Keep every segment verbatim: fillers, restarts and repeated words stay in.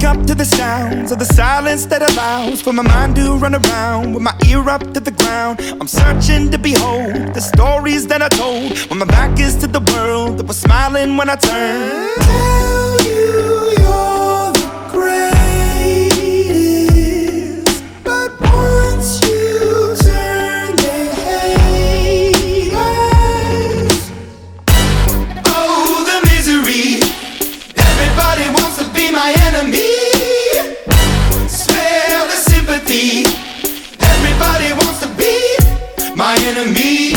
up to the sounds of the silence that allows for my mind to run around with my ear up to the ground. I'm searching to behold the stories that I told when my back is to the world that was smiling when I turned. Tell you you're the greatest, but once you turn they hate us. Oh, the misery. Everybody wants to be my enemy. Smell the sympathy. Everybody wants to be my enemy.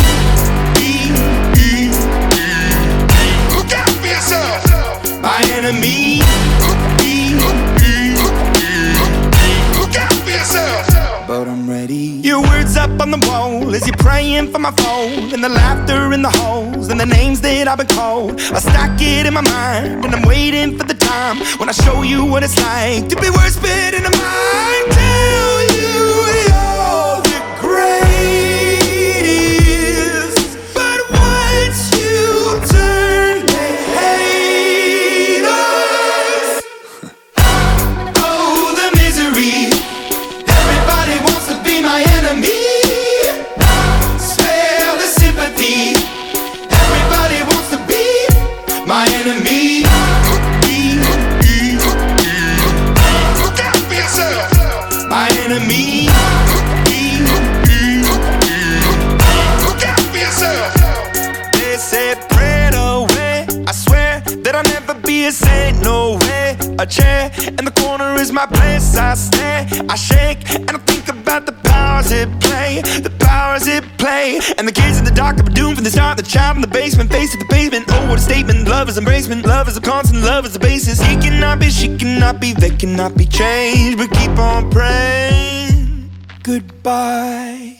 Look out for yourself. My enemy. Look out for yourself. But I'm ready. Your words up on the wall as you're praying for my phone, and the laughter in the halls and the names that I've been called. I stack it in my mind and I'm waiting for the time when I show you what it's like to be worse fit in a mind. Tell you you're the greatest, but once you turn they hate us. Oh, the misery. Everybody wants to be my enemy. Smell the sympathy. Everybody wants to be my enemy. Look out for yourself. My enemy. Look out for yourself. They said pray away. I swear that I'll never be a saint. No way. A chair in the corner is my place. I stare, I shake, and I think about the powers at play. The powers at play. And the kids in the dark that were doomed from the start. The child in the basement, face to the pavement. Oh, what a statement. Love is embracement. Love is a constant. Love is the basis. He cannot be, she cannot be, they cannot be changed. But keep on praying. Goodbye.